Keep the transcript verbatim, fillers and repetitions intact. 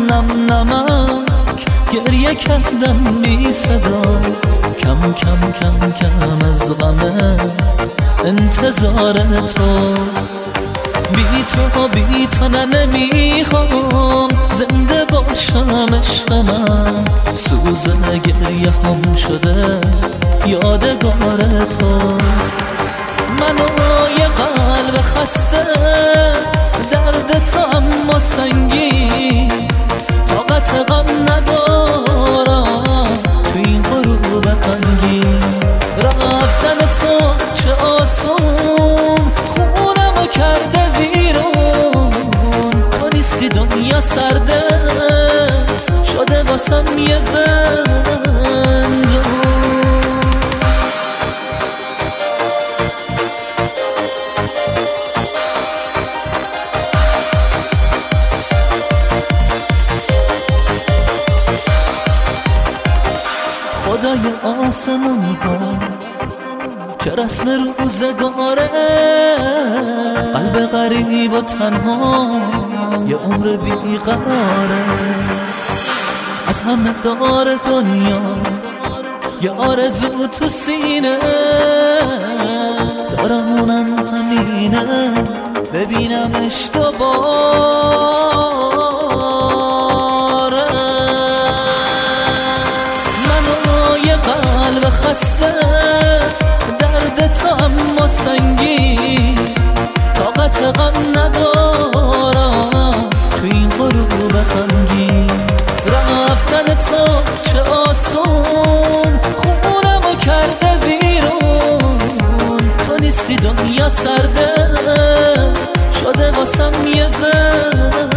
نم نمک گریه کردم بی صدا، کم کم کم کم از غم انتظار تو. بی تو بی تو نه نمیخوام زنده باشم عشق من، سوز گریه هم شده یادگار تو. منو یه قلب خسته درد تو اما سنگین، طاقت غم ندارم تو این غروب غمگین. رفتن تو چه آسون خونمو کرده ویرون، تو نیستی دنیا سرده شده واسم یه زندون. خدای آسمون ها چه رسم روزگاره، قلب غریب و تنها یه عمر بیقراره. از همه دار دنیا یه آرزو تو سینه دارم، اونم همینه ببینمش دوباره. قلب خسته درد تو اما سنگین، طاقت غم ندارم تو این غروب غمگین. رفتن تو چه آسون خونمو کرده ویرون، تو نیستی دنیا سرده شده واسم یه زندون.